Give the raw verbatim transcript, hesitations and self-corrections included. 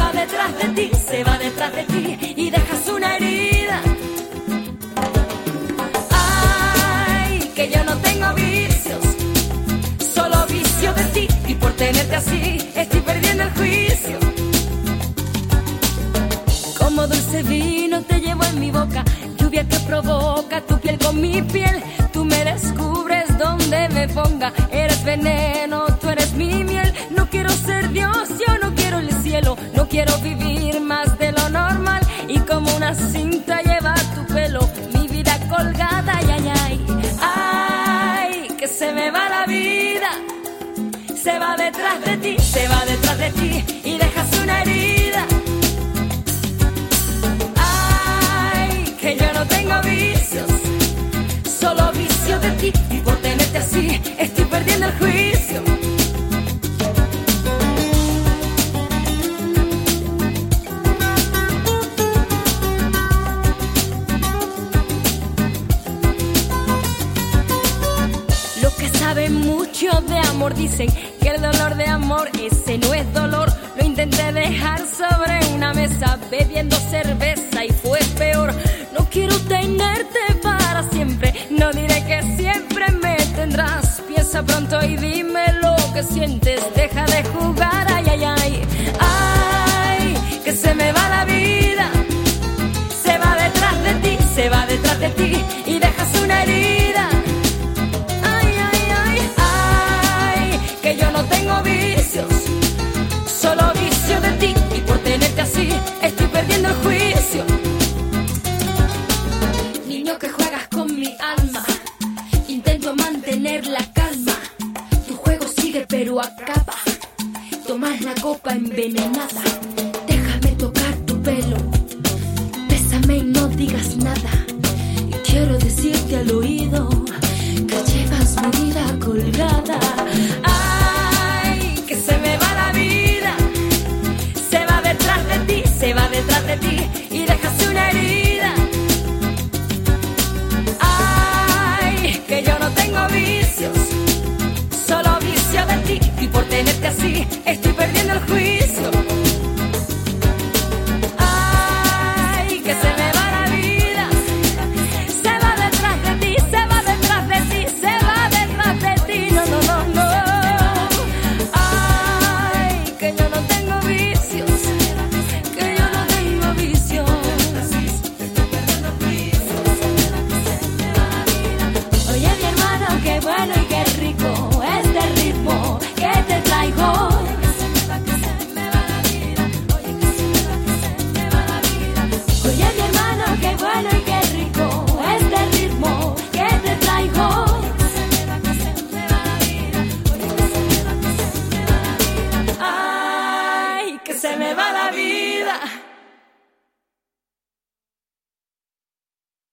va detrás de ti, se va detrás de ti y dejas una herida. Ay, que yo no tengo vicios, solo vicio de ti, y por tenerte así estoy perdiendo el juicio. Como dulce vino te llevo en mi boca, lluvia que provoca tu piel con mi piel. Tú me descubres donde me ponga, eres veneno, tú eres mi miel. No quiero ser Dios, yo no quiero el cielo, no quiero vivir más de lo normal. Y como una cinta lleva tu pelo, mi vida colgada, ay, ay, ay. Ay, que se me va la vida, se va detrás de ti, se va detrás de ti y dejas una herida. Ay, que yo no tengo vicios, solo vicio de ti, y por tenerte así estoy perdiendo el juicio. Los que saben mucho de amor dicen que el dolor de amor ese no es dolor. Lo intenté dejar sobre una mesa bebiendo cerveza y fue peor. No quiero tenerte para siempre, no diré que siempre me tendrás. Piensa pronto y dime lo que sientes, deja de jugar, ay, ay, ay. Ay, que se me va la vida, se va detrás de ti, se va detrás de ti y dejas una herida. Ay, ay, ay, ay, que yo no tengo vicios, solo vicio de ti, y por tenerte así estoy perdiendo el juicio. Niño que juegas con mi alma, intento mantener la calma. Tu juego sigue pero acaba, tomas la copa envenenada. Déjame tocar tu pelo, bésame y no digas nada. Y quiero decirte al oído que llevas mi vida colgada. Ay, que se me va la vida, se va detrás de ti, se va detrás de ti y dejas una herida. Ay, que yo no tengo vicios, solo vicio de ti, y por tenerte así estoy perdiendo el juicio. Ay, que se me va la vida, se va detrás de ti, se va detrás de ti, se va detrás de ti, no, no, no, no. Ay, que yo no tengo vicios, que yo no tengo vicios. Oye, mi hermano, qué bueno y qué